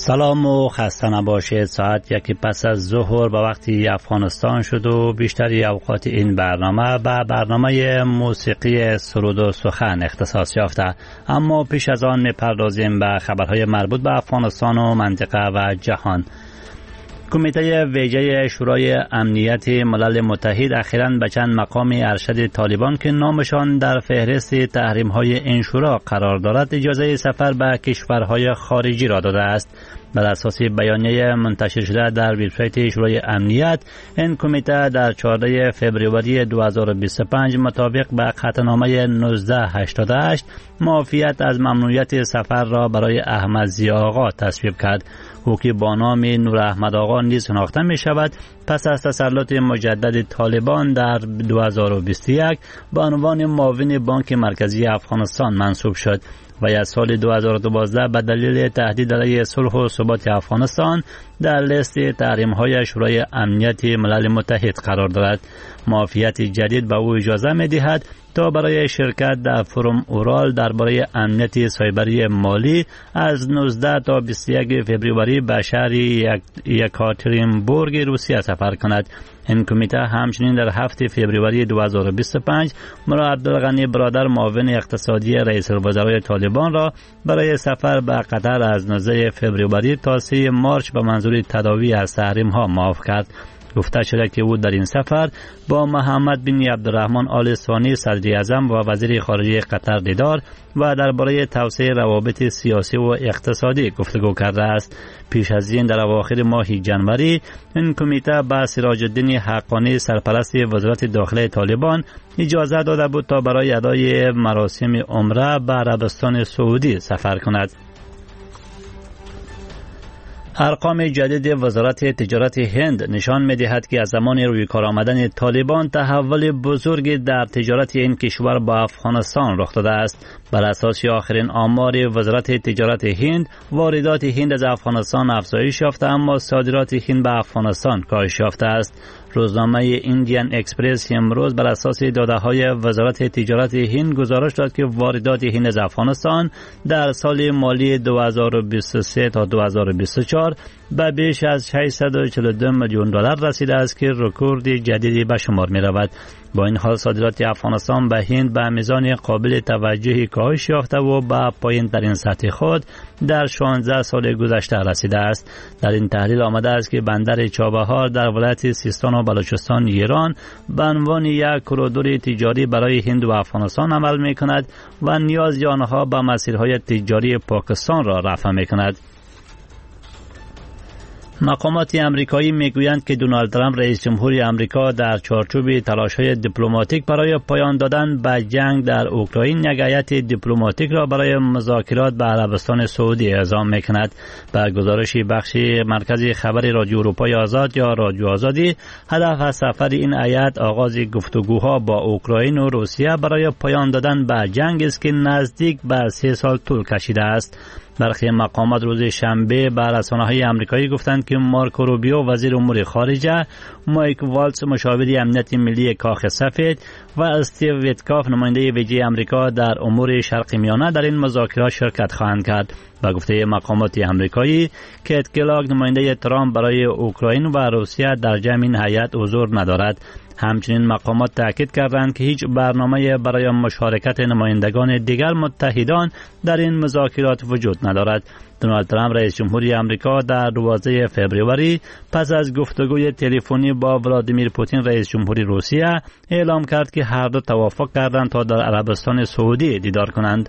سلام و خسته نباشید. ساعت 1 پس از ظهر به وقتی افغانستان شد و بیشتری اوقات این برنامه به برنامه موسیقی سرود و سخن اختصاص یافته. اما پیش از آن میپردازیم به خبرهای مربوط به افغانستان و منطقه و جهان. کمیته ویژه شورای امنیت ملل متحد اخیراً به چند مقام ارشد طالبان که نامشان در فهرست تحریم‌های این شورا قرار دارد اجازه سفر به کشورهای خارجی را داده است. بر اساس بیانیه منتشر شده در وبسایت شورای امنیت، این کمیته در 14 فوریه 2025 مطابق به قطعنامه 1988 معافیت از ممنوعیت سفر را برای احمد ضیا آقا تصویب کرد. او که با نام نور احمد آقا نیز شناخته می شود، پس از تسلط مجدد طالبان در 2021 به عنوان معاون بانک مرکزی افغانستان منصوب شد و از سال 2012 به دلیل تهدید علیه صلح و ثبات افغانستان در لیست تحریم‌های شورای امنیت ملل متحد قرار دارد. معافیت جدید به او اجازه می‌دهد تا برای شرکت در فروم اورال درباره امنیت سایبری مالی از 19 تا 21 فوریه به شهر یکاترینبورگ روسیه سفر کند. این کمیته همچنین در 7 فوریه 2025 مرا عبدالغنی برادر معاون اقتصادی رئیس الوزرای طالبان را برای سفر به قطر از 19 فوریه تا 3 مارچ به منظور تداوی از تحریم‌ها معاف کرد. گفته شده که او در این سفر با محمد بن عبدالرحمن آل ثانی صدر اعظم و وزیر خارجه قطر دیدار و درباره توسعه روابط سیاسی و اقتصادی گفتگو کرده است. پیش از این در اواخر ماه جنوری این کمیته به سراج الدین حقانی سرپرست وزارت داخله طالبان اجازه داده بود تا برای ادای مراسم عمره به عربستان سعودی سفر کند. ارقام جدید وزارت تجارت هند نشان می‌دهد که از زمان روی کار آمدن طالبان تحول بزرگی در تجارت این کشور با افغانستان رخ داده است. بر اساس آخرین آمار وزارت تجارت هند، واردات هند از افغانستان افزایش یافته اما صادرات هند به افغانستان کاهش یافته است. روزنامه ایندیان اکسپرس امروز بر اساس داده‌های وزارت تجارت هند گزارش داد که واردات هند از افغانستان در سال مالی 2023 تا 2024 به بیش از 642 میلیون دلار رسیده است که رکورد جدیدی به شمار می رود. با این حال صادرات افغانستان به هند به میزان قابل توجهی کاهش یافته و به پایین ترین سطح خود در 16 سال گذشته رسیده است. در این تحلیل آمده است که بندر چابهار در ولایت سیستان و بلوچستان ایران به عنوان یک کوریدور تجاری برای هند و افغانستان عمل می کند و نیاز آنها به مسیرهای تجاری پاکستان را رفع می کند. مقامات امریکایی میگویند که دونالد ترامپ رئیس جمهوری امریکا در چارچوب تلاش‌های دیپلماتیک برای پایان دادن به جنگ در اوکراین یک هیئت دیپلماتیک را برای مذاکرات به عربستان سعودی اعزام می‌کند. به گزارش بخش مرکزی خبری رادیو اروپای آزاد یا رادیو آزادی، هدف از سفر این هیئت آغاز گفتگوها با اوکراین و روسیه برای پایان دادن به جنگ است که نزدیک به 3 سال طول کشیده است. برخی مقامات روز شنبه به رسانه‌های آمریکایی گفتند که مارکو روبیو وزیر امور خارجه، مایک والتز مشاور امنیت ملی کاخ سفید و استیو ویتکاف نماینده ویژه آمریکا در امور شرق میانه در این مذاکرات شرکت خواهند کرد. با گفته مقامات آمریکایی، کیت کلاگ نماینده ترامپ برای اوکراین و روسیه در جمع این هیئت حضور ندارد. همچنین مقامات تاکید کردند که هیچ برنامه برای مشارکت نمایندگان دیگر متحدان در این مذاکرات وجود ندارد. دونالد ترامپ رئیس جمهوری آمریکا در 12 فوریه پس از گفتگوی تلفنی با ولادیمیر پوتین رئیس جمهوری روسیه اعلام کرد که هر دو توافق کردند تا در عربستان سعودی دیدار کنند.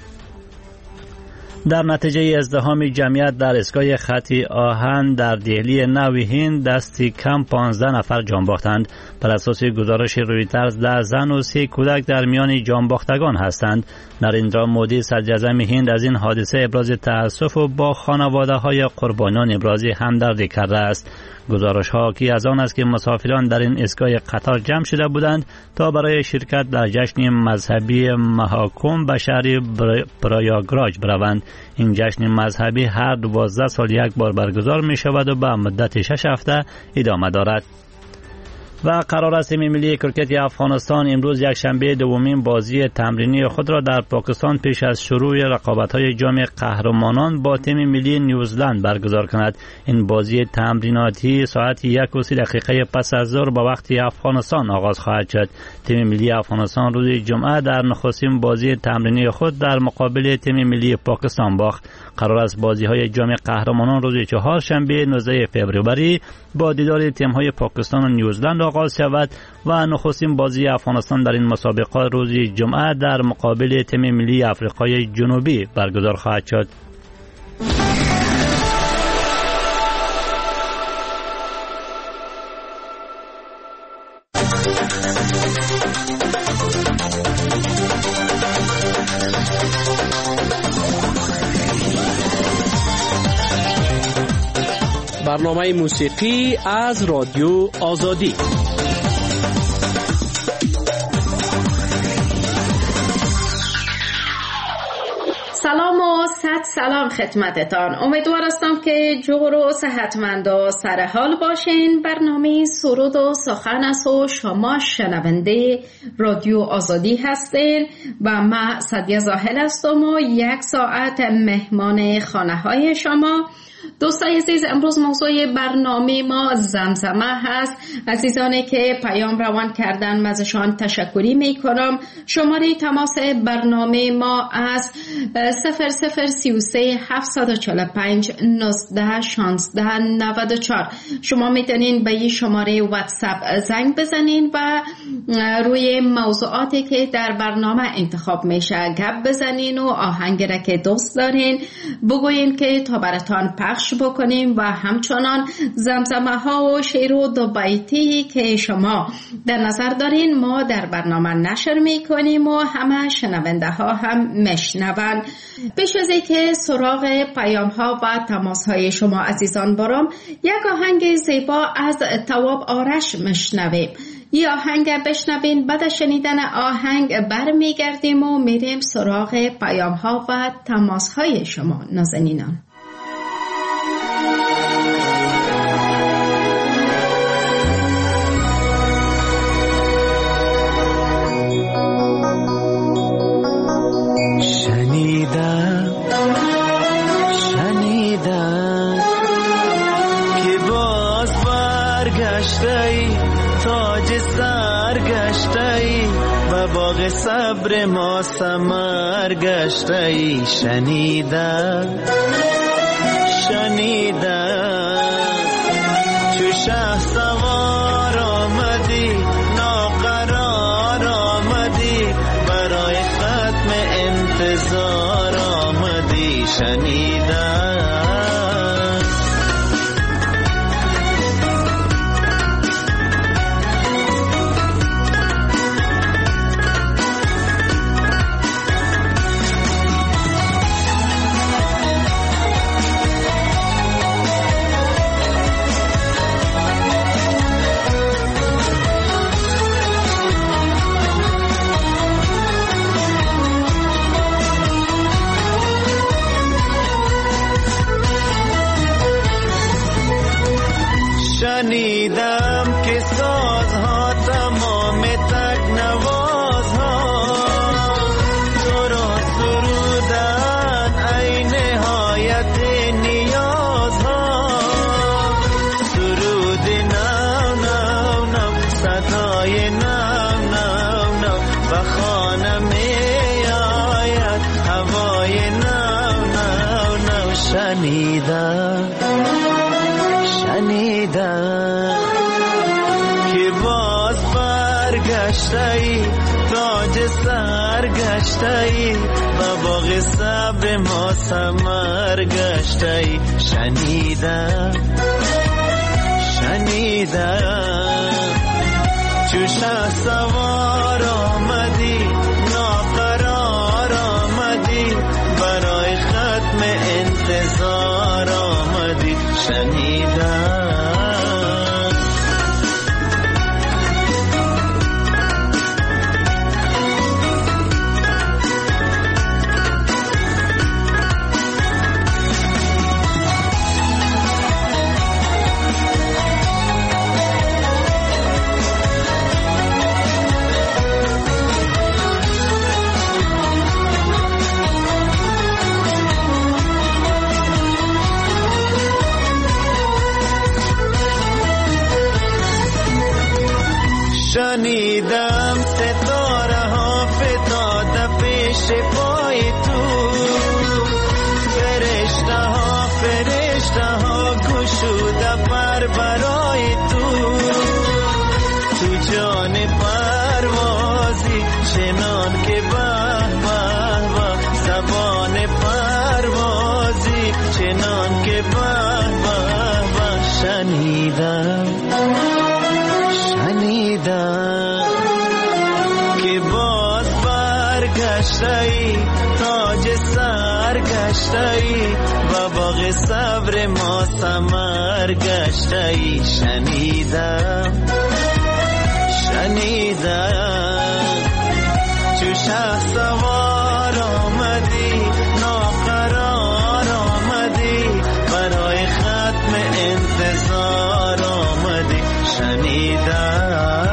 در نتیجه ازدحام جمعیت در ایستگاه خط آهن در دهلی نو هند دستی کم 15 نفر جان باختند. بر اساس گزارش رویترز 10 زن و 3 کودک در میان جان باختگان هستند. نریندرا مودی صدر اعظم هند از این حادثه ابراز تأسف و با خانواده های قربانیان ابراز همدردی کرده است. گزارش ها که از آن است که مسافران در این ایستگاه قطار جمع شده بودند تا برای شرکت در جشن مذهبی مهاکم به شهر پرایاگراج بروند. این جشن مذهبی هر 12 سال یک بار برگزار می شود و به مدت 6 هفته ادامه دارد. و قرار است تیم ملی کرکت افغانستان امروز یکشنبه دومین بازی تمرینی خود را در پاکستان پیش از شروع رقابت‌های جام قهرمانان با تیم ملی نیوزلند برگزار کند. این بازی تمریناتی ساعت 1:30 پس از ظهر با وقت افغانستان آغاز خواهد شد. تیم ملی افغانستان روز جمعه در نخستین بازی تمرینی خود در مقابل تیم ملی پاکستان باخت. قرار است بازی‌های جام قهرمانان روز چهارشنبه 19 فوریه با دیدار تیم‌های پاکستان و نیوزلند آغاز شود و نخستین بازی افغانستان در این مسابقه روز جمعه در مقابل تیم ملی آفریقای جنوبی برگزار خواهد شد. برنامه موسیقی از رادیو آزادی. سلام و صد سلام خدمتتان. امیدوار هستم که جور و صحتمند و سرحال باشین. برنامه سرود و سخن است و شما شنونده رادیو آزادی هستین و من سعدیه زاهل هستم و 1 ساعت مهمان خانه های شما. دوستای عزیز، امروز موضوع برنامه ما زمزمه هست. عزیزانی که پیام روان کردن ازشان تشکری می کنم. شماره تماس برنامه ما از 0033 745 19 16 94. شما میتونین به این شماره واتساپ زنگ بزنین و روی موضوعاتی که در برنامه انتخاب میشه گپ بزنین و آهنگی را که دوست دارین بگوین که تا براتان پخش بکنیم و همچنان زمزمه ها و شعر و دو بیتی که شما در نظر دارین ما در برنامه نشر میکنیم و همه شنونده ها هم میشنون. پیش از اینکه سراغ پیام ها و تماس های شما عزیزان برم، یک آهنگ زیبا از تواب آرش میشنویم. این آهنگ بشنوین، بعد شنیدن آهنگ برمیگردیم و میریم سراغ پیام ها و تماس های شما نازنینان. شنیدم که باز برگشتی، تاج سر گشتی و باغ صبر ما ثمر گشتی. شنیدم چو شه سوار آمدی، ناقرار آمدی، برای ختم انتظار آمدی. شنیدم شنیدم که سازها تمام تکنوازها تو را سرودن ای نهایت نیازها. سرود نو نو نو، صدای نو نو نو، و خانه می آید هوای نو نو نو. شنیدم که باز برگشتی، تاج سر گشتی و باغ صبر ما ثمر گشتی. شنیدم چو شه سوار آمدی، ناقرار آمدی، برای ختم انتظار آمدی. شنیدم ستاره ها فتاده پیش پای تو، فرشته ها گشوده پر برای تو، تو جان پروازی چنان که به به به، زبان پروازی چنان که به به به. شنیدم که باز برگشتی، تاج سر گشتی و باغ صبر ما ثمر گشتی. شنیدم چو شهسوار آمدی، ناقرار آمدی، برای ختم انتظار آمدی. شنیدم.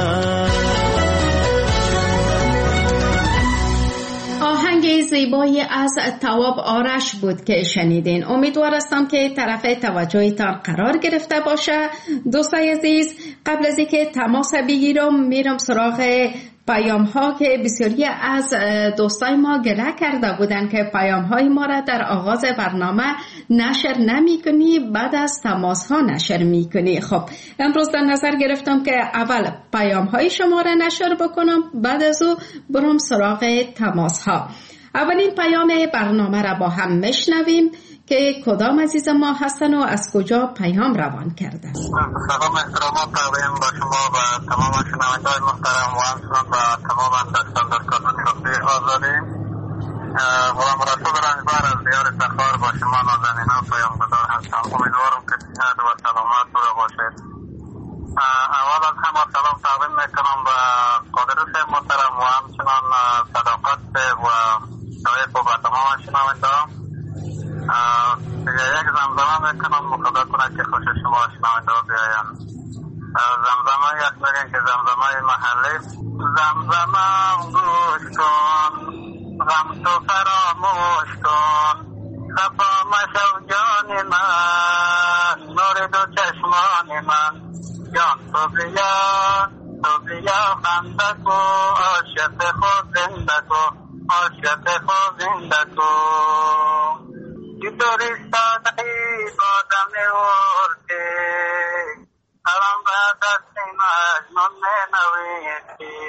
آهنگ زیبایی از تواب آرش بود که شنیدین. امیدوار هستم که طرف توجهتان قرار گرفته باشه. دوستای عزیز، قبل از اینکه تماس بگیرم میرم سراغ پیام ها که بسیاری از دوستای ما گله کرده بودن که پیام های ما را در آغاز برنامه نشر نمی کنی، بعد از تماس ها نشر می کنی. خب امروز در نظر گرفتم که اول پیام های شما را نشر بکنم، بعد از او برم سراغ تماس ها. اولین پیام برنامه را با هم میشنویم که کدام عزیز ما هستن و از کجا پیام روان کرده. سلام احترامات تقدیم با شما و تمام شنوندگان محترم و همچنان و تمام دستان صوتی آزادی. غلام رسول رنجبر از دیار سفار با شما نازنینان پیامگذار هستم. امیدوارم که صحت و سلامت بوده باشید. اول از همه سلام تقدیم میکنم به قادرس محترم و همچنان صداقت و شایق و تمام شنوندگان. دیگه یک زمزمه میکنم خدا کنه که خوش شما شنونده بیایم. زمزمه یک بگیم که زمزمه محلی. زمزمم گوش کن، غم تو فراموش کن، خفا مشو جان من، نور دو چشمان من. جان تو بیا خنده کو، عاشق خود زنده کو، عاشق خود زنده کو. چطوری سادهی بادم ورده، حرام به دستی مجنون می نویدی.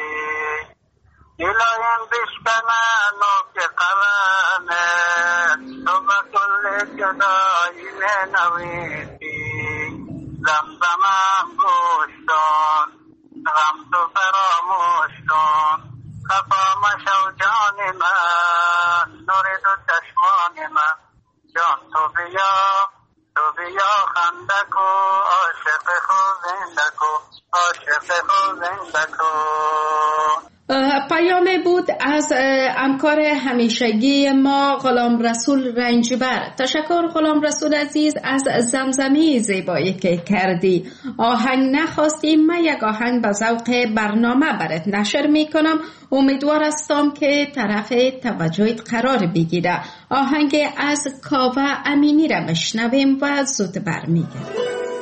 دلایم بشکنه نوک قلمت، تو به کل جدایی می نویدی. زمزمم گوش کن، غم تو فراموش کن، خفا مشو جان من، نور دو چشمان من. جان تو بیا خنده کو، عاشق خود زنده کو، عاشق خود زنده کو. پیام بود از همکار همیشگی ما غلام رسول رنجبر. تشکر غلام رسول عزیز از زمزمه زیبایی که کردی. آهنگ نخواستی، من یک آهنگ به ذوق برنامه برات نشر میکنم. امیدوار هستم که طرف توجهت قرار بگیره. آهنگ از کاوه امینی را بشنویم و زود برمیگردیم.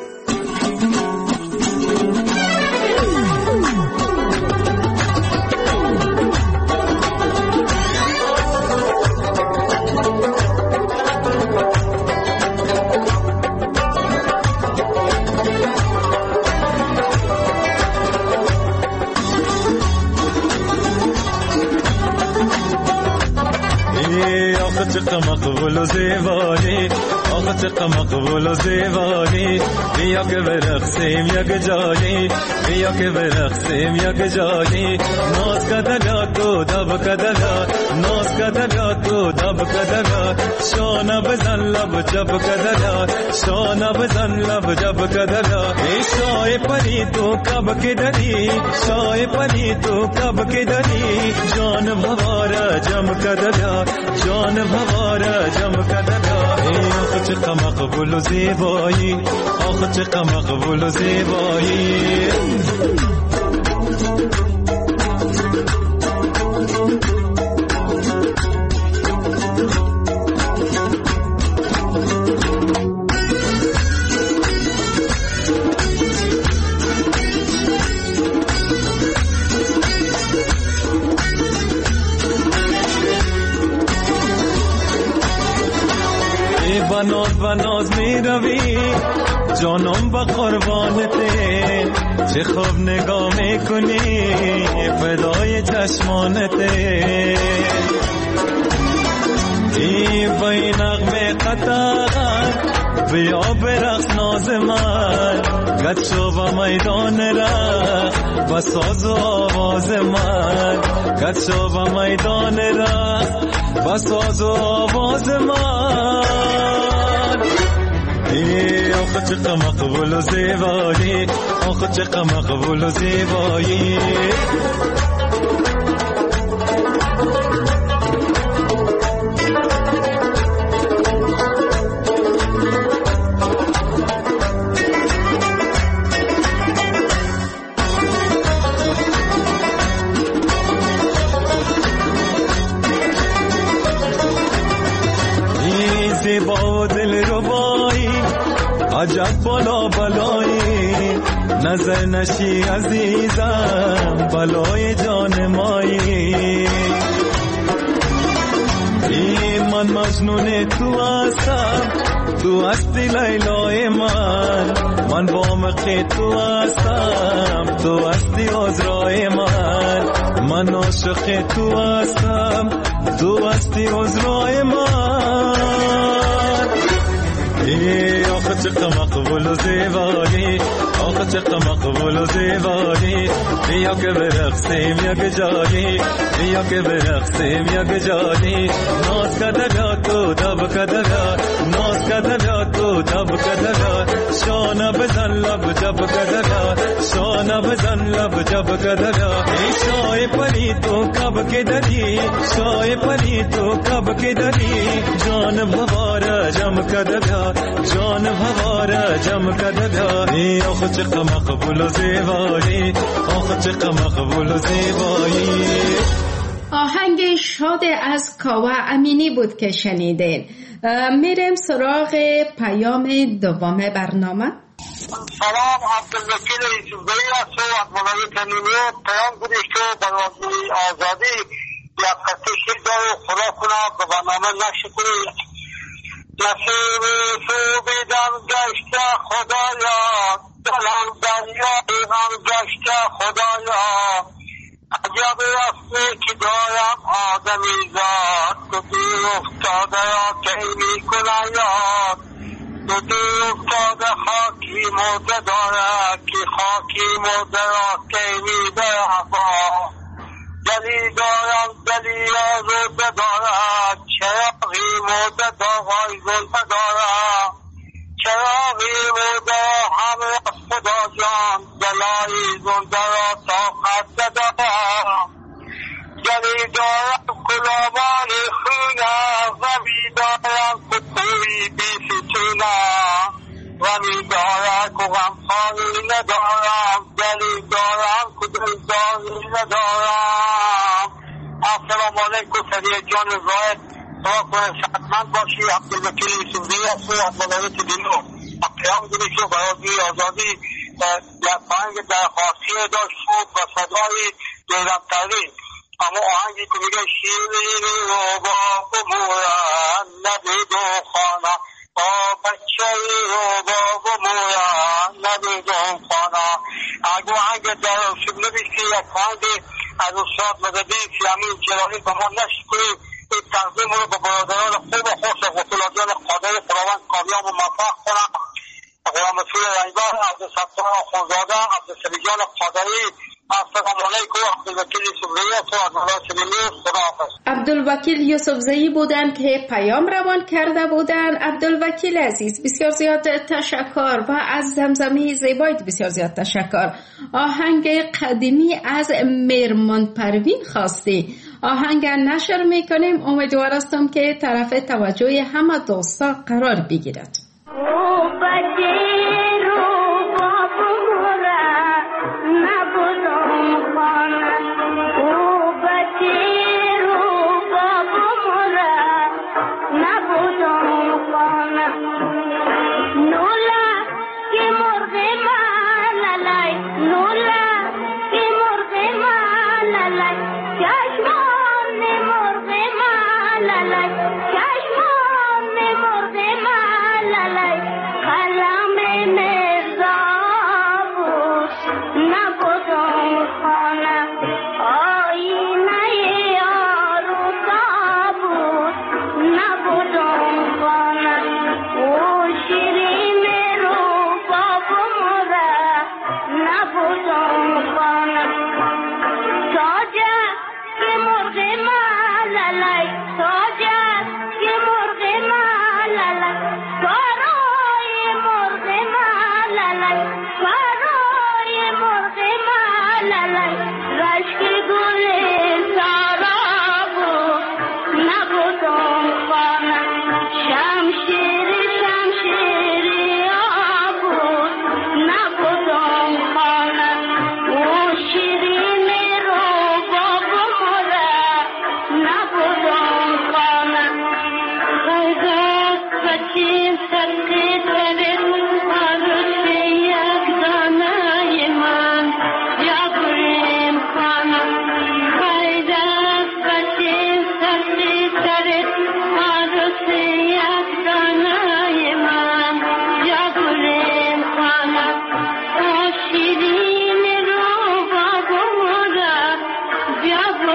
چقدر مقبول و زیبانی، آخه چقدر مقبول و زیبانی. بیا که برقصیم یک جانی، بیا که برقصیم یک جانی. ناز کدلات و دب کدلات، ناز کدلات و دب کدلات. شانه بزن لب جب کدلات، شانه بزن لب جب کدلات. ای شای پری تو کب که دری، شای پری تو کب که دری. جان بواره جم کدلات، جان بواره جم کدلات. ای آخه چقدر مقبول و زیبایی، آخه چقدر مقبول و زیبایی. و ناز می روی جانم با قربانته چه خوب نگاه میکنی فدای چشمانته ای بای نغمه قطر بیا برقص ناز من گد شو و میدان رقص و ساز و آواز من گد شو و میدان رقص و ساز و آواز من ای آخه چقدر مقبول و زیبایی آخه چقدر مقبول و زیبایی با دل ربایی عجب بالا بلایی نظر نشی عزیزم بلای جان مایی ای من مجنون تو هستم تو هستی لیلای من با مقی تو هستم تو هستی عذرای من عاشق تو هستم تو هستی عذرای من ای آخه چقدر مقبول و زیبایی آخه چقدر مقبول و زیبایی بیا که برقصیم یک جایی بیا که برقصیم یک جایی ناز کده بیاد تو دب کده بیاد ناز کده بیاد تو دب کده بیاد شانه بزن لب جب کده بیاد شانه بزن لب جب کده بیاد ای شای پری تو کب که دری شای پری تو کب که دری جان بواره جم کده بیاد جان هواره جم کده بیاد ای آخه چقدر مقبول و زیبایی آخه چقدر مقبول و زیبایی. آهنگ شاد از کاوه امینی بود که شنیدین. میریم سراغ پیام دوم برنامه. سلام عبدالوکیل یوسفزئی هستم از ولایت نیمروز. پیام بودش که برای آزادی یک قطعه شعر داره خدا کنه به برنامه نقش کنید. نصیب تو بیدم گشته خدایا دلم دریا بیغم گشته خدایا عجب رفته که دارم آدمی زاد تو دیر افتاده یا کی میکنه یاد تو دیر افتاده خاکی مرده داره که خاکی مرده را کی میده هوا دلی دارم دلی را روده دارد چراغی مرده داغای زلفه دارد چراغی مرده هم را خدا جان دلایی زنده را طاقت دارم دلی دارم کلابانی خونه غمی دارم کتوی بی فتونه غمی دارم که غمخانی ندارم دلی دارم که دلداری ندارم. السلام علیکم سریع جان زاید دعا کنه صحتمند باشی. عبدالوکیل یوسفزئی هستم از ولایت نیمروز. پیام دادی که برای آزادی یک آهنگ درخواستی داشت خوب و صدای دیرمترین اما آهنگی که میگه شیرینی رو با بمورن نبید و خانه با بچه رو با بمورن نبید و خانه اگه آهنگ در شبنه بیشتی یک آهنگ از استاد مددی سیامین جلالی به ما نشت کنید. این تقدیم رو به برادران خوب و خوش غسولادیان قادر خداوند کامیاب و موفق کنم. غلام مسئول رنگار عبدالستار آخونزاده عبدالسلی جان قادری. السلام علیکم. عبدالوکیل یوسفزئی هستم از ولایت نیمروز. خداحافظ. عبدالوکیل یوسفزئی بودن که پیام روان کرده بودن. عبدالوکیل عزیز بسیار زیاد تشکر و از زمزمه زیبایت بسیار زیاد تشکر. آهنگ قدیمی از میرمان پروین خواستی. آهنگ نشر میکنیم. امیدوار هستم که طرف توجه همه دوستا قرار بگیرد. چشمان مرغ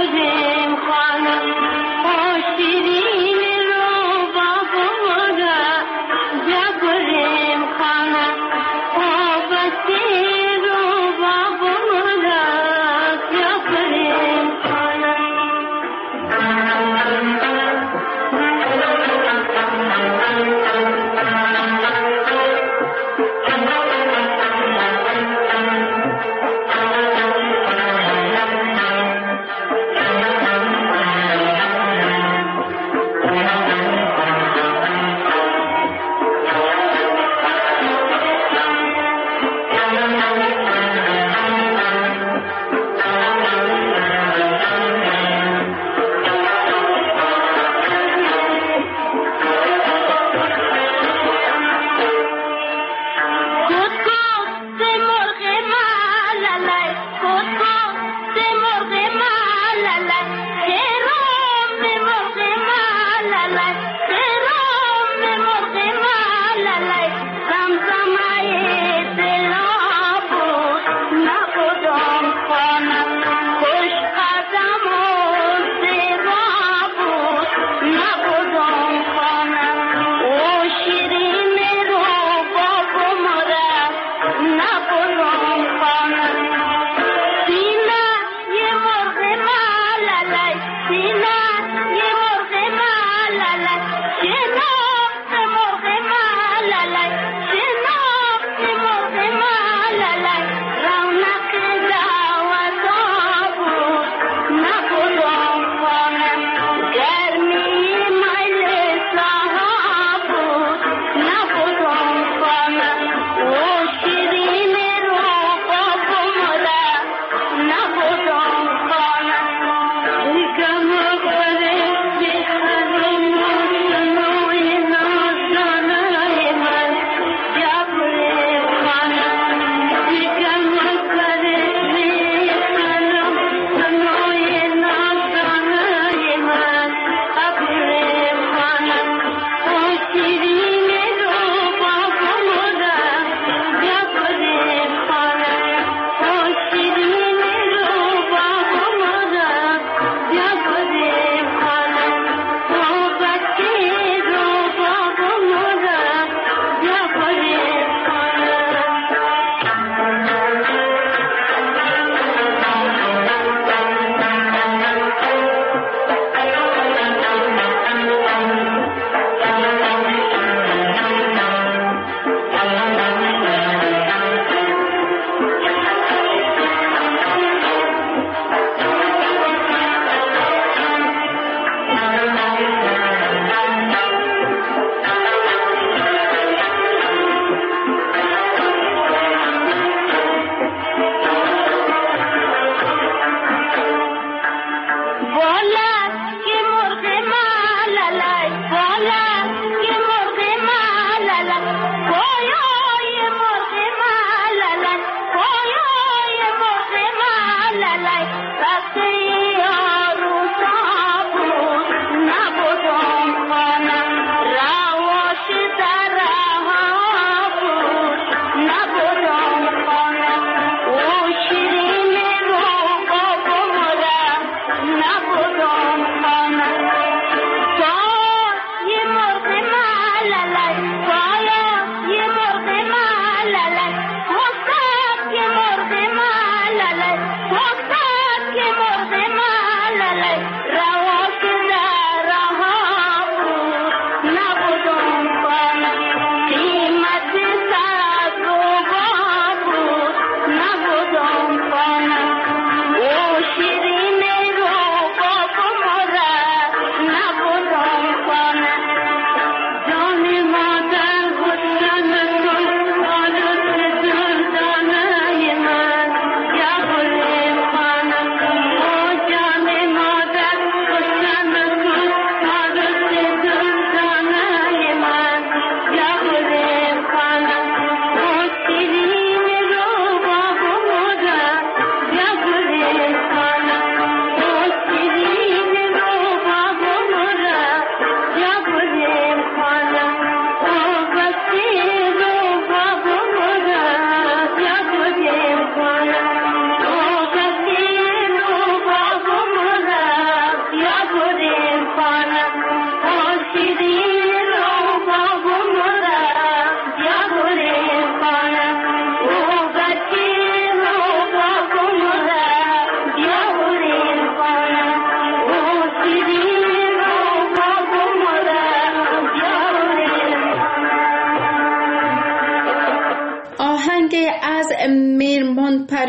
Come on.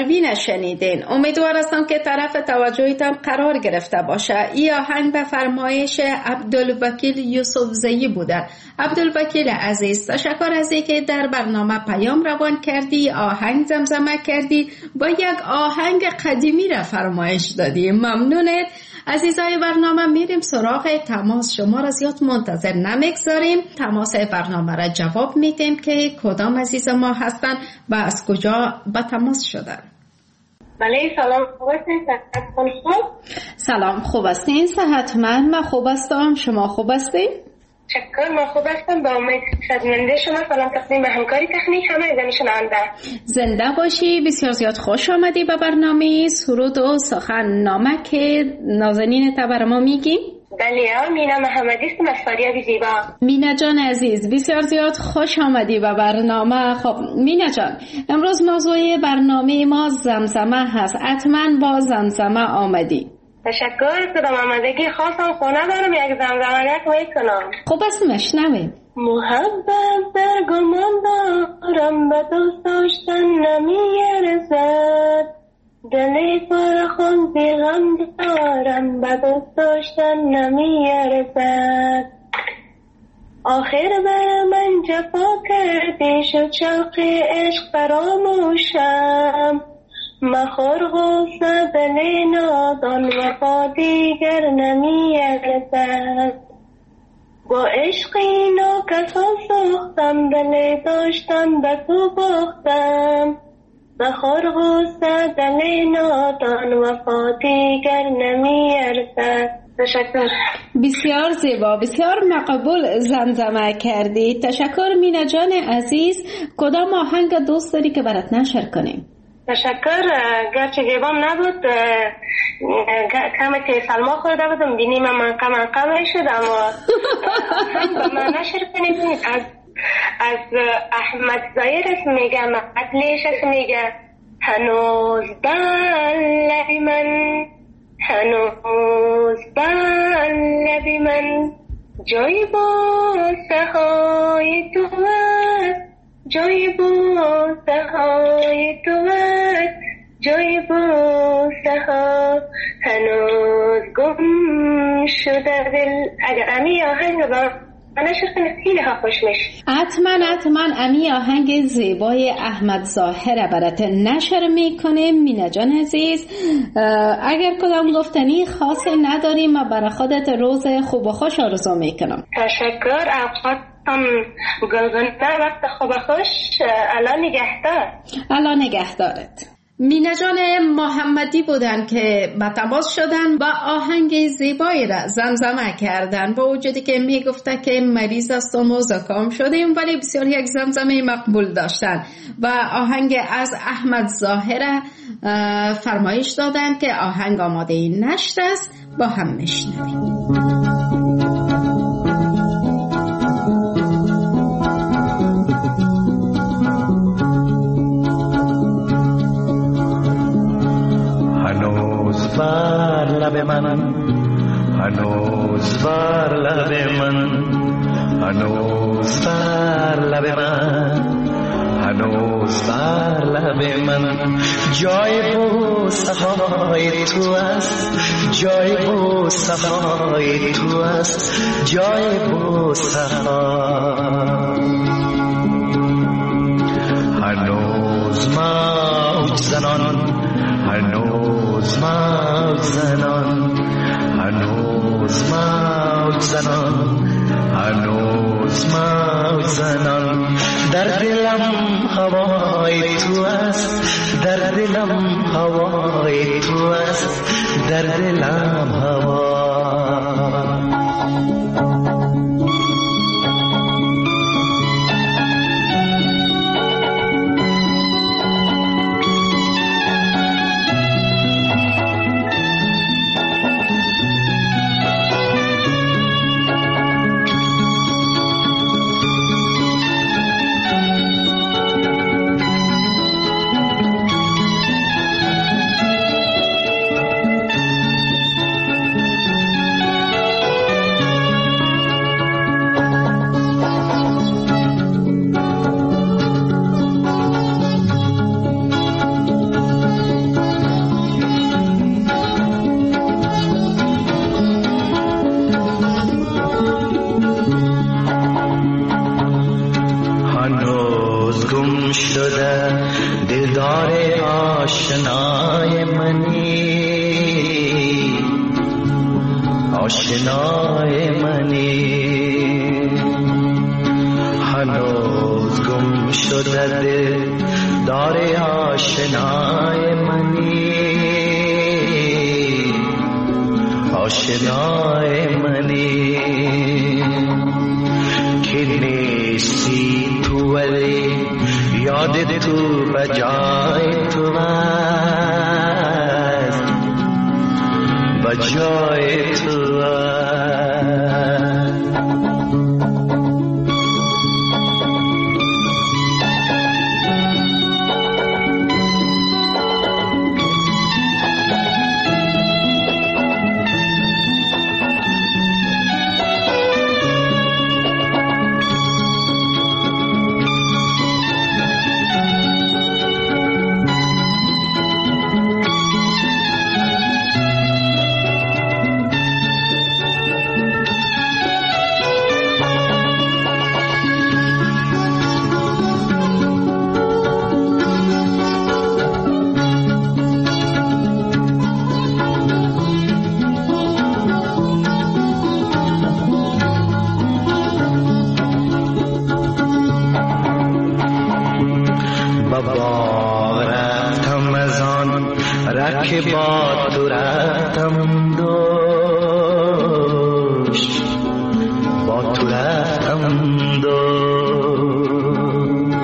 پروین شنیدین. امیدوار هستم که طرف توجهتان قرار گرفته باشه. این آهنگ به فرمایش عبدالوکیل یوسفزئی بودن. عبدالوکیل عزیز، تشکر از اینکه در برنامه پیام روان کردی، آهنگ زمزمه کردی و یک آهنگ قدیمی را فرمایش دادی. ممنونت. عزیزای برنامه میریم سراغ تماس. شما را زیاد منتظر نمیگذاریم. تماس برنامه را جواب میدیم که کدام عزیز ما هستن و از کجا به تماس شدن. بله سلام، خوب هستین؟ سلام، خوب هستین؟ صحتمند؟ من خوب هستم، شما خوب هستین؟ شکر، من خوب هستم. با امید خدمت شما سلام تقدیم به همکاری تکنیک همه شنونده. زنده باشی. بسیار زیاد خوش آمدی به برنامه سرود و سخن. نامه که نازنین تا بر ما میگی؟ بله، مینا محمدی است از فاریاب زیبا. مینا جان عزیز، بسیار زیاد خوش آمدی به برنامه. خب مینا جان، امروز موضوع برنامه ما زمزمه هست. حتما با زمزمه آمدی. تشکر. کدام آمدگی خواستم خونه دارم، یک زمزمه میکنم. خب بس مشنویم. محبت در گمان دارم، به دوست داشتن نمیرسد. دلی پر خون بیغم دارم، به دوست داشتن نمیرسد. آخر بر من جفا کردی، شد شوق عشق فراموشم. مخور غصه دل نادان، وفا دیگر نمیرسد. با عشقی ناکسان سوختم، دل داشتم به تو باختم. مخور غصه دل نادان، وفا دیگر نمیرسد. تشکر. بسیار زیبا، بسیار مقبول زمزمه کردی. تشکر مینا جان عزیز. کدام آهنگ دوست داری که برات نشر کنیم؟ تشکر. گرچه جیبام نبود، کمی که سلما خورده بودم، بینیم من کم شدم و به من نشر کنیم. از احمد ظاهر اسم میگه، مقتلیش اسم میگه. هنوز بر لب من، هنوز بر لب من، جای بوسه های تو است، جای بوسه های تو است، جای بوسه ها هنوز گم شده دل. اگر امی آهنگ با نشر کنه خیلی ها خوش میشه. حتما امی آهنگ زیبای احمد ظاهر برات نشر میکنه. مینا جان عزیز، اگر کدام گفتنی خاصی نداریم، ما برای خودت روز خوب و خوش آرزو میکنم. تشکر. اوقاتم گلگونه، وقت خوب و خوش. الله نگهدارت. مینا جان محمدی بودن که به تماس شدن و آهنگ زیبایی را زمزمه کردن، با وجودی که میگفته که مریض هستم و زکام شدیم، ولی بسیار یک زمزمه مقبول داشتن و آهنگ از احمد ظاهر فرمایش دادن که آهنگ آماده نشت است. با هم میشنویم. بر لب من، هنوز بر لب من، هنوز بر لب من، هنوز بر لب من، جای بوسه های تو است، جای بوسه های تو است، جای بوسه ها. هنوز موج زنان، هنوز موج زنان، هنوز موج زنان، هنوز موج زنان، در دلم هوای تو است، در دلم هوای تو است، در دلم هوا. آشنای منی، هنوز گم شده دار آشنای منی، آشنای منی که نیستی تو ولی یاد تو بجای تو است، بجای تو است. که با تو رفتم دوش، با تو رفتم دوش،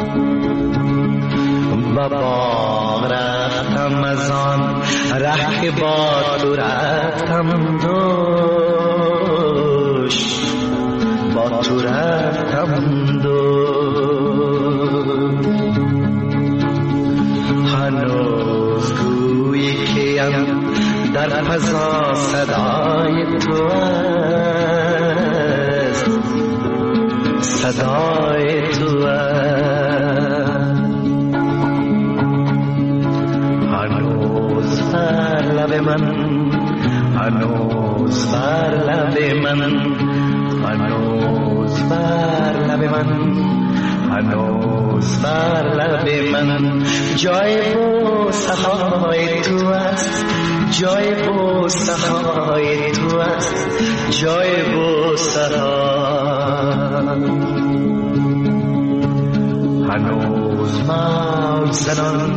با باغ رفتم از آن ره که با تو رفتم دوش، با تو رفتم دوش. هنوز در فضا صدای تو است، صدای تو است. هنوز بر لب من، هنوز بر لب من، هنوز بر لب من، هنوز بر لب من جای بوسه‌های تو است، جای بوسه‌های تو است، جای بوسه‌ها. هنوز موج زنان،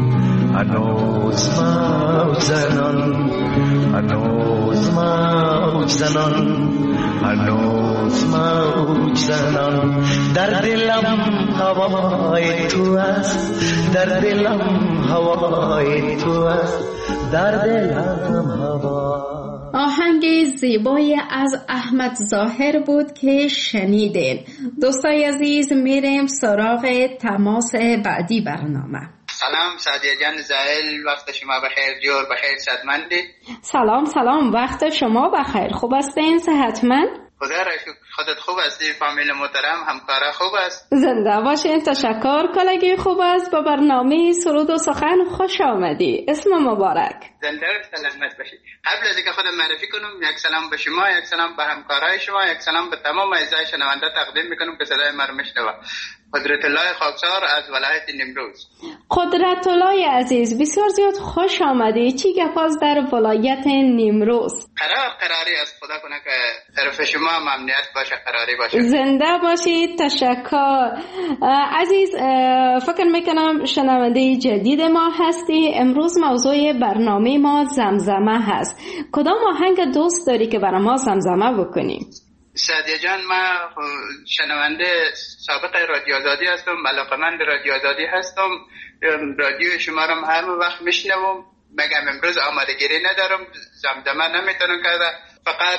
هنوز موج زنان، هنوز موج زنان، هنوز موج زنان. در دلم هوای تو است، در دلم هوای تو است، در دلم هوا. آهنگ زیبای از احمد ظاهر بود که شنیدین. دوستای عزیز، میریم سراغ تماس بعدی برنامه. سلام سعدیه جان زائل، وقت شما بخیر، جور بخیر، صحتمندی؟ سلام، وقت شما بخیر. خوب هستین؟ صحتمند؟ خدا را شکر. خودت خوب هستی؟ فامیل محترم، همکارا خوب است؟ زنده باشین. تشکر. کلگی خوب است. با برنامه سرود و سخن خوش آمدی. اسم مبارک. زنده و سلامت باشی. قبل از اینکه خودم معرفی کنم، یک سلام به شما، یک سلام به همکارای شما، یک سلام به تمام اعضای شنونده تقدیم میکنم که صدای ما رو میشنوه. قدرت الله خاکسار از ولایت نیمروز. قدرت الله عزیز، بسیار زیاد خوش آمدی. چی گپ است در ولایت نیمروز؟ قراری از خدا کنه که طرف شما امنیت باشه، قراری باشه. زنده باشید. تشکر. عزیز، فکر میکنم شنونده جدید ما هستی. امروز موضوع برنامه ما زمزمه هست. کدام آهنگ دوست داری که برای ما زمزمه بکنیم؟ سعدیه جان، من شنونده سابق رادیو آزادی هستم، علاقه‌مند رادیو آزادی هستم. رادیو شما رو هر وقت میشنوم. مگم امروز آمادگیری ندارم، زمزمه نمیتونم کرده. فقط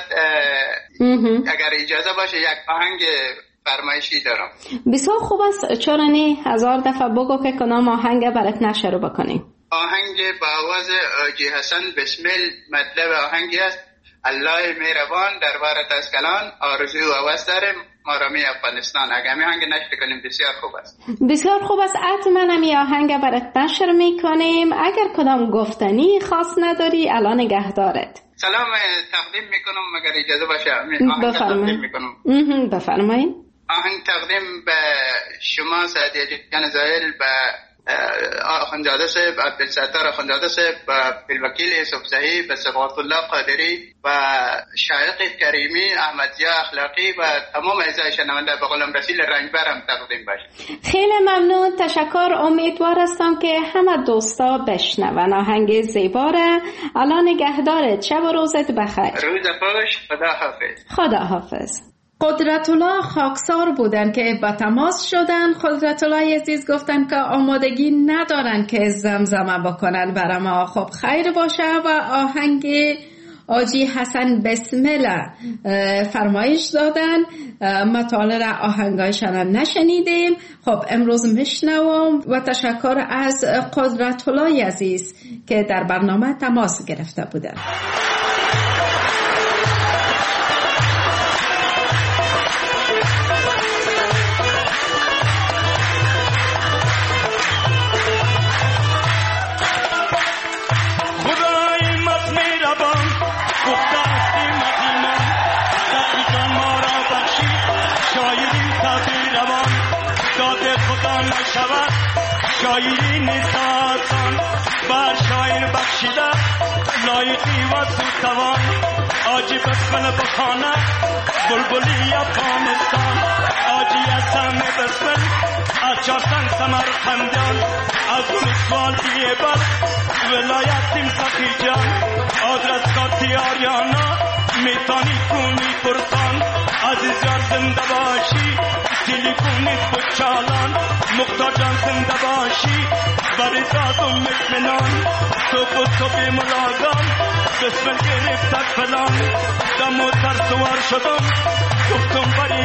اگر اجازه باشه یک آهنگ فرمایشی دارم. بسیار خوب است. چرا نه؟ 1000 دفعه بگو که کدام آهنگ برات نشر بکنیم. آهنگ با آواز آجی حسن بسمل. مطلب آهنگی است: الله مهربان دربارت از کلان، آرزو و هوس داریم مارامی افغانستان. اگر می آهنگ نشر کنیم بسیار خوب است. بسیار خوب است. حتما می آهنگ برات نشر میکنیم. اگر کدام گفتنی خاص نداری الان نگهدارت. سلام تقدیم میکنم اگر اجازه باشه. بفرمایید. آهنگ تقدیم به شما سعدیه جان زائل، به آخوندزاده صاحب، عبدالستار آخوندزاده صاحب و بالوکیل یوسف صحیح و صبغت الله قادری و شایق کریمی، احمدضیا اخلاقی و تمام اعضای شنونده به قولم رسیل رنجبر هم تقدیم باشه. خیلی ممنون، تشکر. امیدوار هستم که همه دوستا بشنون آهنگ زیبا را. الان نگهدارت، شب و روزت بخیر. روز خوش، خدا حافظ. خدا حافظ. قدرت الله خاکسار بودن که با تماس شدن. قدرت الله عزیز گفتن که آمادگی ندارن که زمزمه بکنن برای ما. خب خیر باشه. و آهنگ آجی حسن بسمله فرمایش دادن. مطالع را آهنگایشان نشنیدیم. خب امروز میشنوم و تشکر از قدرت الله عزیز که در برنامه تماس گرفته بودن. شاعری نساتان بر شاعر بخشیده لایقی و سوتوان آجی بسمل بخانه بلبلی افغانستان آجی اسم بسمل اچاسن سمرقندیان از مسوال دیبر ولایت سخی جان آدرسکاتی آریانا میتانی کنی پرسان عزیز یار زنده باشی تلیفونی بچالان مختار جان زنده باشی بریزاد و مطمئنان تو به ملاقام بسمل گرفتت فلان دم موتر سوار شدم گفتم بری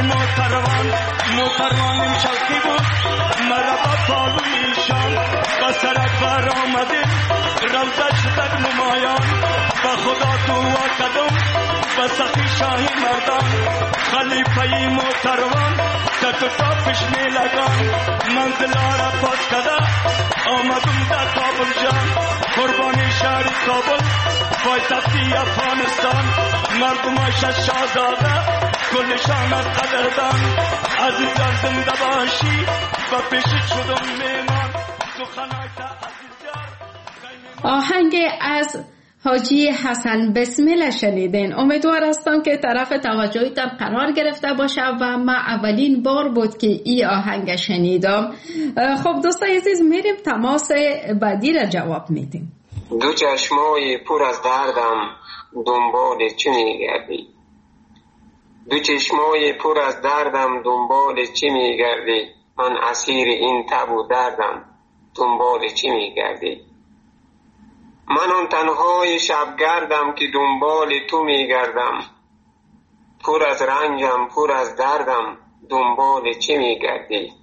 موتروان امشب کی بود مربا پالو ایشان با سرک بر آمده روزه شدد نمایان با خدا دعا کدم با سخی شاهی مردان خلیفه موتروان تطفافش میلگان منزلارا پاس کده آمدم در کابل جان قربانی شهر کابل پایتختی افغانستان مردماش از شاهزاده کلشان از قدردان عزیزان زنده باشی و پیشت شدم میمان سخنایت عزیزیار. آهنگ از حاجی حسن بسمله شنیدین. امیدوار هستم که طرف توجهتان قرار گرفته باشه و من اولین بار بود که این آهنگ شنیدم. خب دوستان عزیز میریم تماس بعدی را جواب میدیم. دو چشمای پر از دردم دنبال چی میگردی؟ دو چشمای پر از دردم دنبال چی میگردی؟ من اسیر این تب و دردم دنبال چی میگردی؟ من اون تنهای شبگردم که دنبال تو میگردم، پر از رنجم پر از دردم دنبال چی میگردی؟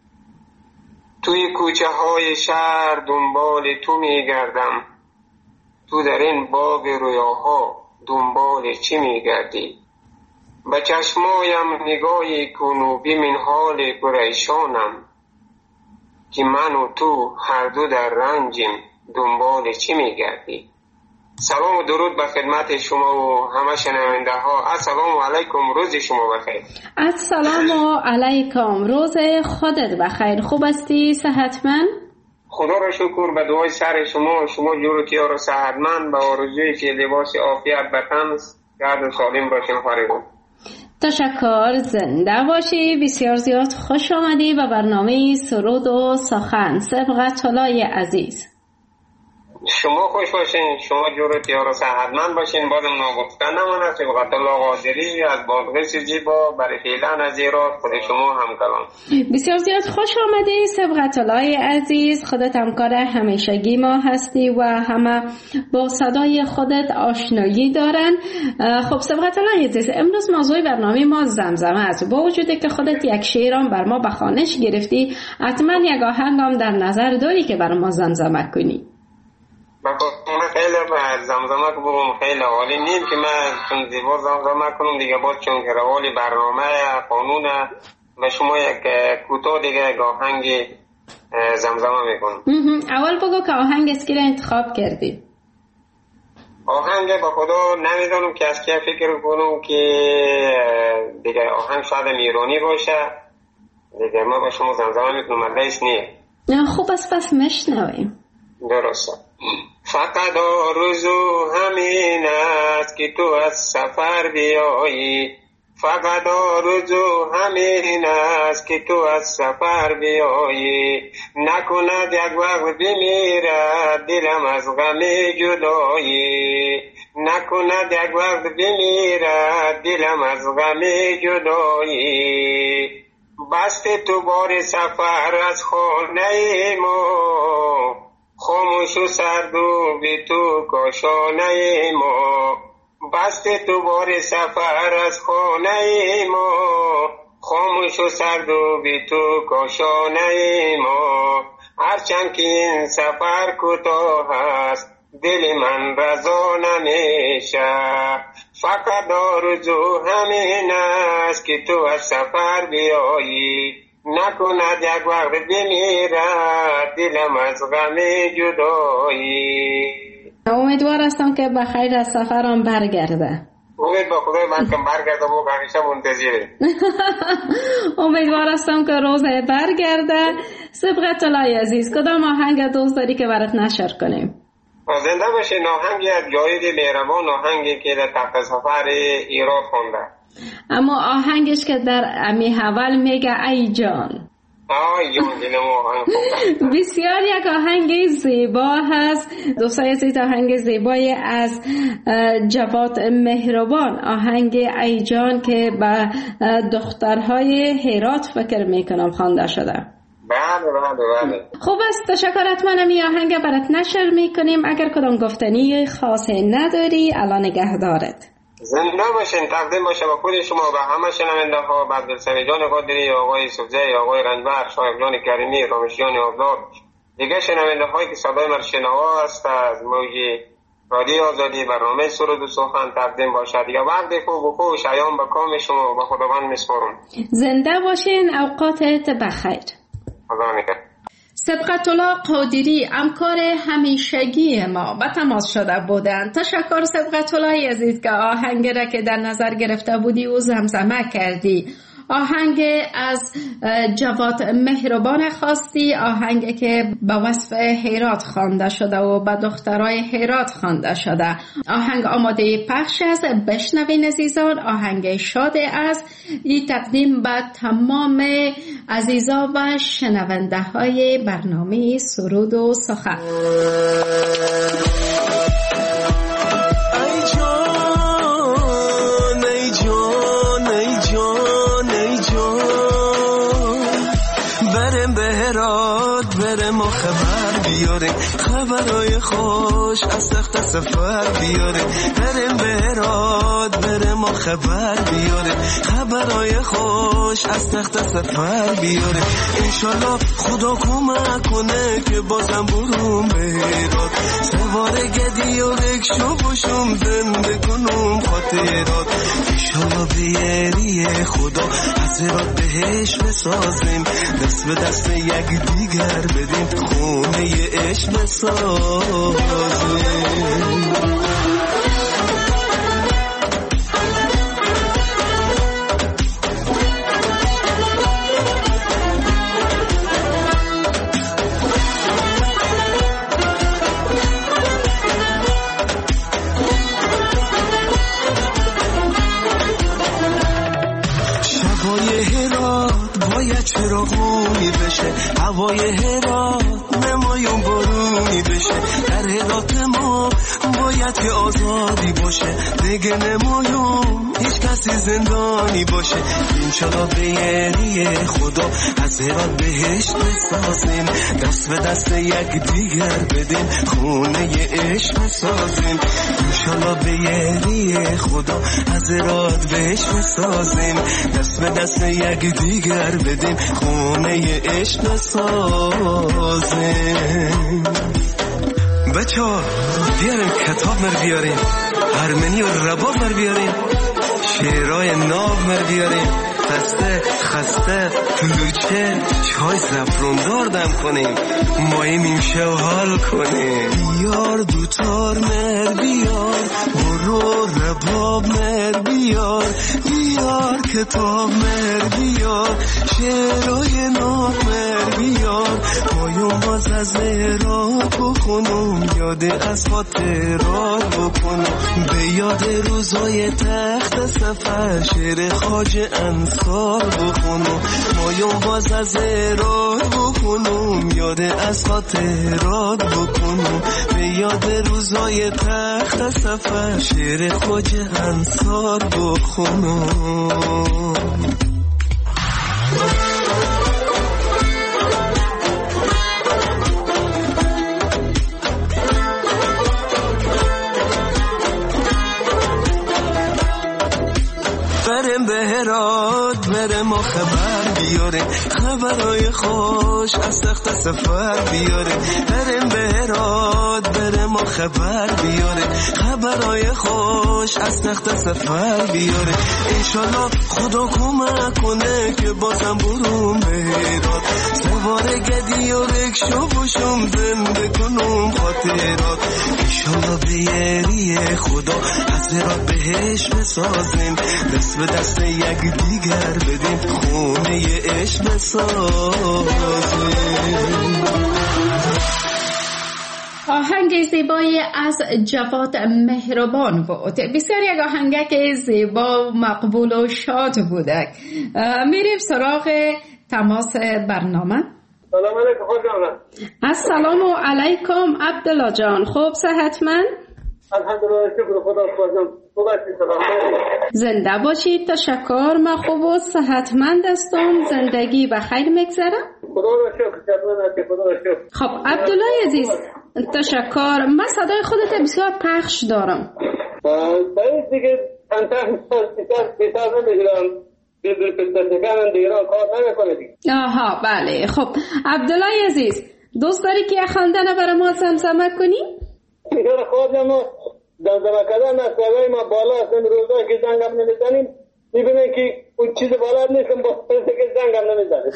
توی کوچه های شهر دنبال تو میگردم، تو در این باغ رویاها دنبال چی میگردی؟ به چشمایم نگاهی کن و ببین حال پریشانم که من و تو هر دو در رنجیم دنبال چی میگردی؟ سلام و درود به خدمت شما و همه شنونده ها. السلام علیکم، روز شما بخیر. السلام علیکم، روز خودت بخیر. خوب هستی؟ صحتمند؟ خدا را شکر به دعای سر شما جور و تیار و صحتمند، به آرزوی که لباس عافیت به تن گرد و سالم باشین. خارجون تشکر، زنده باشی. بسیار زیاد خوش آمدی به برنامه سرود و سخن. سبقت الله عزیز. شما خوش باشین، شما جور و تیار و صحتمند باشین. بازم ناگفتن نمانه سبقت الله قادری از بادغیس زیبا برای فعلا از ایران خود شما هم کلام. بسیار زیاد خوش آمدی سبقت الله عزیز. خودت همکار همیشگی ما هستی و همه با صدای خودت آشنایی دارن. خب سبقت الله عزیز، امروز موضوع برنامه ما زمزمه است. با وجودی که خودت یک شعرام بر ما به خوانش گرفتی، حتما یک آهنگام در نظر داری که بر ما زمزمه کنی. من خیلی زمزمه که بگم خیلی عالی نیم که من چون زیبا زمزمه کنم دیگه، باز چون که روالی برنامه قانون به شما یک کوتاه دیگه یک آهنگ زمزمه میکنم. اول بگو که آهنگ از کی را انتخاب کردی؟ آهنگ به خدا نمیدونم که از کی فکر کنم که دیگه آهنگ شاید ایرانی باشه دیگه. ما به شما زمزمه میکنم، ادایش نیه. خوب است پس مشنویم. درسته. فقط آرزو همین است که تو از سفر بیایی، فقط آرزو همین است که تو از سفر بیایی، نکند یک وقت بمیرد دلم از غم جدایی، نکند یک وقت بمیرد دلم از غم جدایی، بست تو بار سفر از خانه ما، خاموش و سرد و بی تو کاشانه ما، بست تو بار سفر از خانه ما، خاموش و سرد و بی تو کاشانه ما، هرچند که این سفر کوتاه است دل من رضا نمیشه، فقط آرزو همین است که تو از سفر بیایی، نکند یک وقت بمیرد دلم از غم جدایی. امیدوار هستم که بخیر از سفرم برگرده. امید با خدای من که برگرده و همیشه منتظره. امیدوار هستم که روز برگرده. سبقت الله عزیز، کدام آهنگ دوست داری که برات نشر کنیم؟ زنده باشین. آهنگی از جاوید مهربان، آهنگی که در تخت سفر ایراد خونده. اما آهنگش که در امی حول میگه ای جان. ای جان دلم آهنگ بسیار یک آهنگ زیبا هست. دوستای عزیز، آهنگ زیبای از جواد مهربان، آهنگ ای جان که به دخترهای هرات فکر میکنم خوانده شده. بله. خوب است، تشکرات. منم این آهنگ برات نشر میکنیم. اگر کدام گفتنی خاصی نداری الان نگهدارت. زنده باشین. تقدیم باشه با خود شما و همه شنونده ها، به عبدالسمی جان قادری، آقای یوسفزی، آقای رنجبر، شایق جان کریمی، رامشیان آبدار، دیگه شنونده هایی که صدای من شنوا است از موج رادیو آزادی، برنامه سرود و سخن تقدیم باشه. دیگه وقت خوب و خوش ایام به کام شما با خداوند میسپارم. زنده باشین. اوقاتت بخیر. خدا نگهدار. سبقت الله قادری همکار همیشگی ما به تماس شده بودند. تشکر سبقت الله عزیز که آهنگ را که در نظر گرفته بودی و زمزمه کردی. آهنگ از جواد مهربان خواستی، آهنگ که به وصف هرات خوانده شده و به دخترای هرات خوانده شده. آهنگ آماده پخش است، بشنوین عزیزان. آهنگ شاد است. این تقدیم به تمام عزیزا و شنونده های برنامه سرود و سخن. برم و خبر بیاره، خبرای خوش از تخت سفر بیاره، برم بهراد برم و خبر بیاره، خبرای خوش از تخت سفر بیاره، انشالله خدا کمک کنه که بازم برم بهراد، سوار گدی و رکشو باشم زنده کنم خاطرات، انشالله بیاری خدا از هرات بهش بسازیم، دست به دست یک دیگر بدیم، خونه عشق بسازیم. شبای هرات باید چراغونی بشه، هوای هرات نمایون بارونی بشه، در هرات ما باید که آزادی باشه، دیگه نمایون هیچ کسی زندانی باشه، انشالله بیاری خدا از هرات بهشت بسازیم، دست به دست یک دیگر بدیم، خونه عشق بسازیم، انشالله بیاری خدا از هرات بهشت بسازیم، دست به دست یک دیگر بدیم، خونه عشق بسازیم. بچه ها بیاریم کتاب مر بیاریم، ارمنی و رباب مر بیاریم، شعرهای ناب مر بیاریم، خسته کلوچه چای زفروندار دم کنیم، ماییم ایمشه و حال کنیم، بیار دوتار مر بیار، برو رباب مر بیار، بیار بیار کتاب مر بیار شعرهای ناب مر بیار پایون باز از مهرات بخونم یاد از خاطرات بکنم به یاد روزای تخت سفر شعر خواجه انصار بخونم پایون باز از مهرات بخونم یاد از خاطرات بکنم به یاد روزای تخت سفر شعر خواجه انصار بخونم. برم به هرات برم و خبر بیاره خبرای خوش از تخت سفر بیاره برم به هرات برم و خبر بیاره خبرای خوش از تخت سفر بیاره انشالله خدا کمک کنه که بازم بروم به هرات سوار گدی و رکشو باشم زنده کنم خاطرات انشالله به یری خدا از هرات بهش بسازیم دست به دست یک دیگر بدیم خونه عشق بسازیم. آهنگ زیبایی از جواد مهربان بود. بسیار یک آهنگک زیبا و مقبول و شاد بوده. میریم سراغ تماس برنامه. سلام علیکم خواجه. السلام علیکم عبدالله جان، خوب صحتمند؟ الحمدلله شکر خدا خواجه. زنده باشید. تشکر. من خوب و صحتمند هستم. زندگی به خیر میگذره؟ خدا را شکر. خدا را شکر. خب عبدالله عزیز تشکر. من صدای خودت بسیار پخش دارم. باید دیگه بیتر نمیگیرم. بیدر پستشکن دیگران کار نمیکنه دیگه. آها بله. خب عبدالله عزیز دوست داری که خواندن برای ما زمزمه کنی؟ دیگه خواهدم ما زمزمه کردن از سوای ما بالا هستم. روزایی که زنگم نمیزنیم میبینه که اون چیز بالا نیستم با پرسه که زنگم نمیزنیم.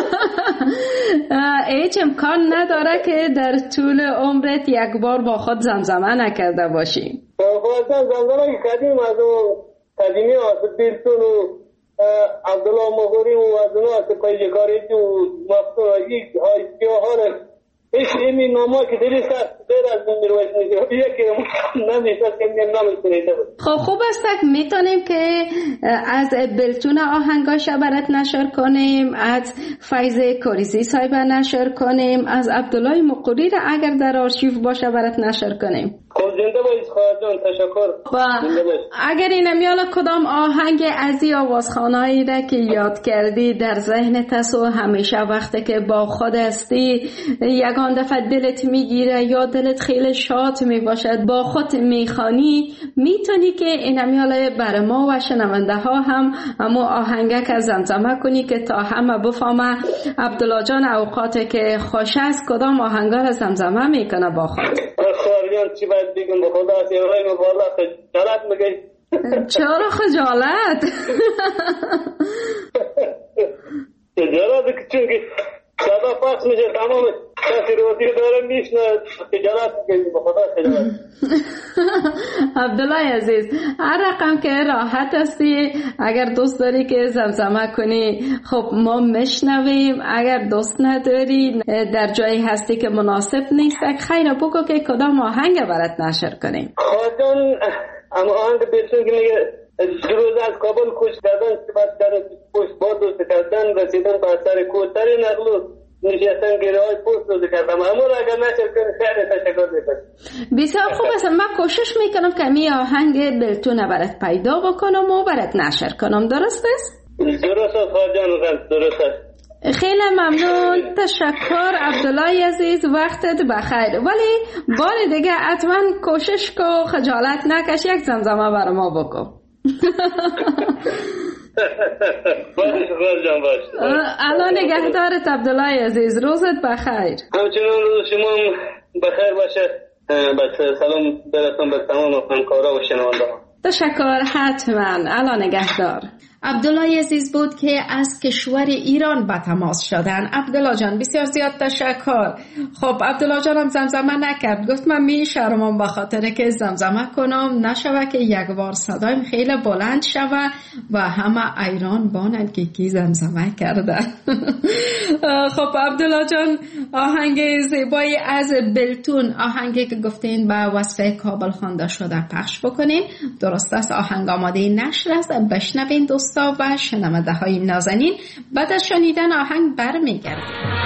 هیچ امکان نداره که در طول عمرت یک بار با خود زمزمه نکرده باشی؟ خواستم زمزمه که کردیم از اون قدیمی هست بیلتون و عبدالله مغوری و از اون هست پیجکاری و مفتون یک های ایش ایمی ناما که دلی سست دیر از نمیروش نیست یکی نمیشه که نامی سریده بود. خب خوب است میتونیم که از بلتون آهنگاش برات نشر کنیم، از فیض کوریزی صاحب نشر کنیم، از عبدالله مقری را اگر در آرشیو باشه برات نشر کنیم. خب زنده باشید خواهد جان. تشکر. اگر اینم یالا کدام آهنگ از این آوازخانه‌ای را که یاد کردی در ذهنت است و همیشه وقتی که با خود هستی یگان دفعه دلت میگیره یا دلت خیلی شاد میباشد با خود میخوانی، میتونی که اینم یالا بر ما و شنونده ها هم همو آهنگک از زمزمه کنی که تا همه بفهمه عبدالله جان اوقاتی که خوش است کدام آهنگا را زمزمه میکنه با خود. چی باید بگم به خدا سیرهای مبالا خجالت میگی؟ چرا خجالت؟ خجالت که چونکه صدا پاس میشه تمام کسی روزی داره میشنه خجالت میگی به خدا خجالت. عبدالله عزیز هر رقم که راحت هستی اگر دوست داری که زمزمه کنی خب ما میشنویم، اگر دوست نداری در جایی هستی که مناسب نیست خیر بگو که کدام آهنگ برات نشر کنیم. خواهدان اما آهنگ بیشتر که میگه روز از کابل کوچ کردن صفت در پشت با دوست کردن رسیدن به سر کوتر نقلو نشستن گره های پوست روز کردم همون را اگر نشر کنی خیلی تشکر میکنم. بسیار خوب است. من کوشش میکنم که می آهنگ بلتونه برات پیدا بکنم و برات نشر کنم. درست است؟ درست است خواهجان. درست است. خیلی ممنون. تشکر عبدالله عزیز. وقتت بخیر. ولی بار دیگه حتما کوشش کو خجالت نکش یک زمزمه برای ما بکن. الان نگهدارت عبدالله عزیز. روزت بخیر. همچنان روز شما بخیر باشه. سلام برسون به تمام همکارا و شنونده. تشکر. حتما. الان نگهدار. عبدالله عزیز بود که از کشور ایران به تماس شدن. عبدالله جان بسیار زیاد تشکر. خب عبدالله جانم زمزمه نکرد، گفت من میشرمم به خاطر که زمزمه کنم نشوه که یک بار صدایم خیلی بلند شوه و همه ایران بانند که کی زمزمه کرده. خب عبدالله جان آهنگ زیبایی از بلتون، آهنگی که گفتین به وصف کابل خوانده شده پخش بکنیم. درست است، آهنگ آماده نشر است، بشنوین دوستا و شنونده های نازنین. بعد از شنیدن آهنگ برمیگردیم.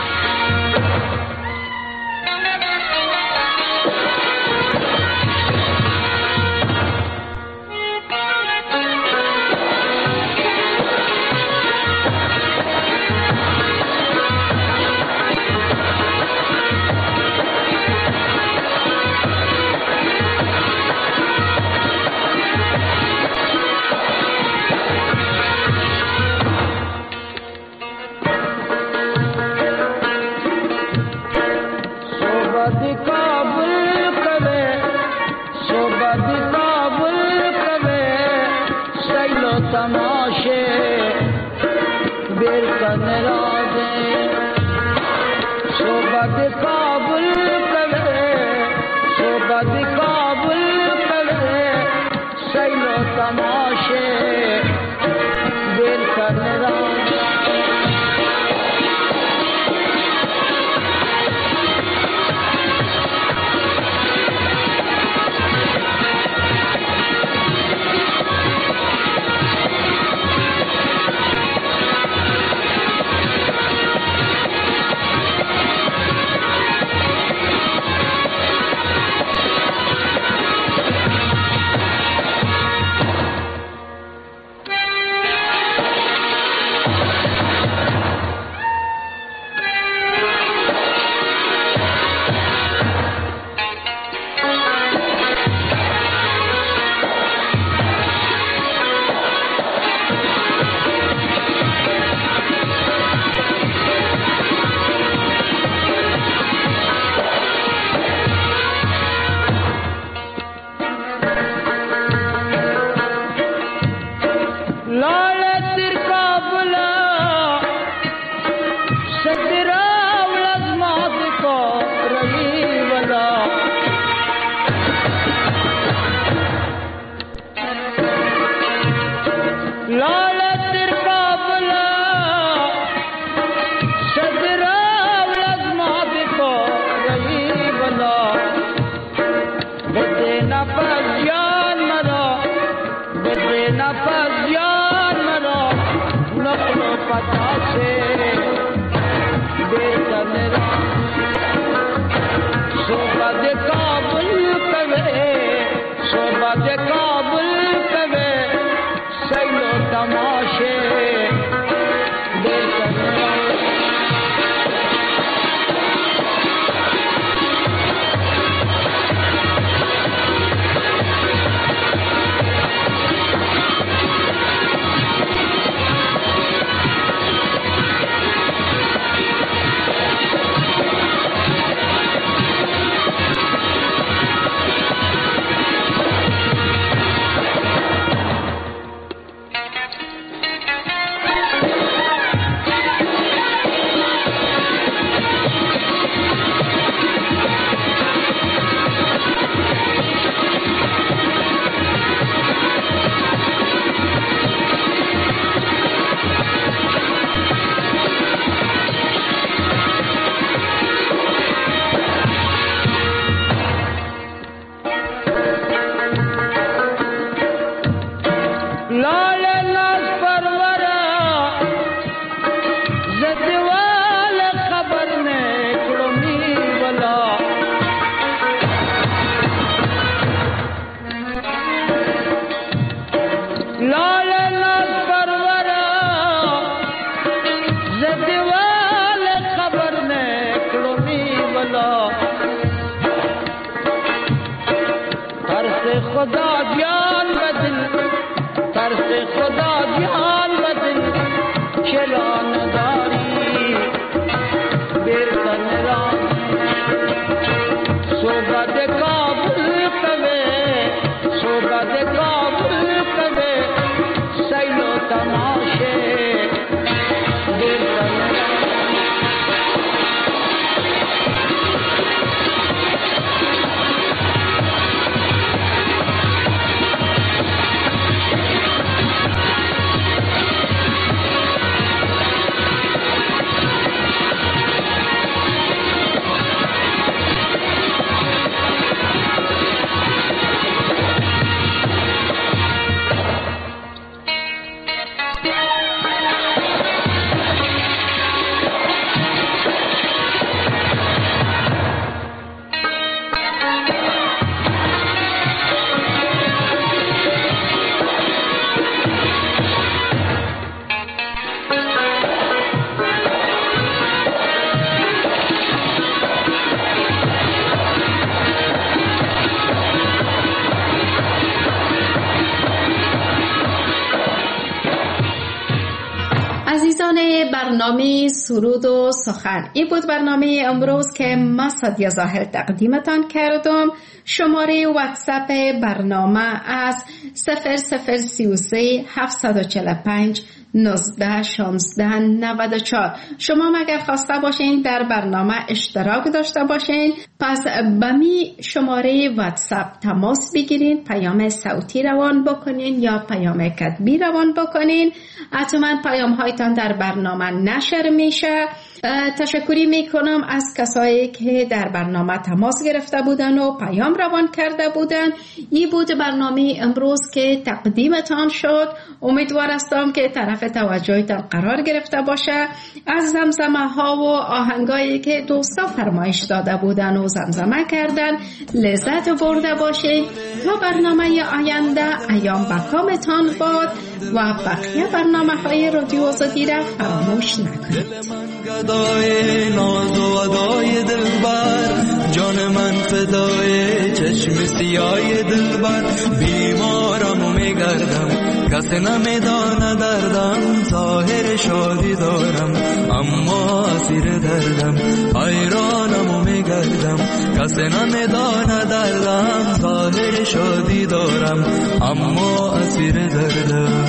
عزیزان برنامه سرود و سخن، این بود برنامه امروز که من سادیا زاهد تقدیمتان کردم. شماره واتساپ برنامه از 0033 745 19 16 94. شما اگر خواسته باشین در برنامه اشتراک داشته باشین، پس به می شماره واتساپ تماس بگیرین، پیام صوتی روان بکنین یا پیام کتبی روان بکنین. حتما پیام هایتان در برنامه نشر میشه. تشکری میکنم از کسایی که در برنامه تماس گرفته بودن و پیام روان کرده بودن. این بود برنامه امروز که تقدیمتان شد. امیدوار هستم که طرف توجهتان قرار گرفته باشه. از زمزمه ها و آهنگایی که دوستا فرمایش داده بودن و زمزمه کردن لذت برده باشید. تا برنامه آینده ایام بکامتان باد و بقیه برنامه های رادیو آزادی را فراموش نکنید. گدای ناز و ادای دلبر، جان من فدای چشم سیای دلبر. بیمارم و میگردم کسی نمیدانه دردم، ظاهر شادی دارم اما اسیر دردم. حیرانم و میگردم کسی نمیدانه دردم، ظاهر شادی دارم اما اسیر دردم.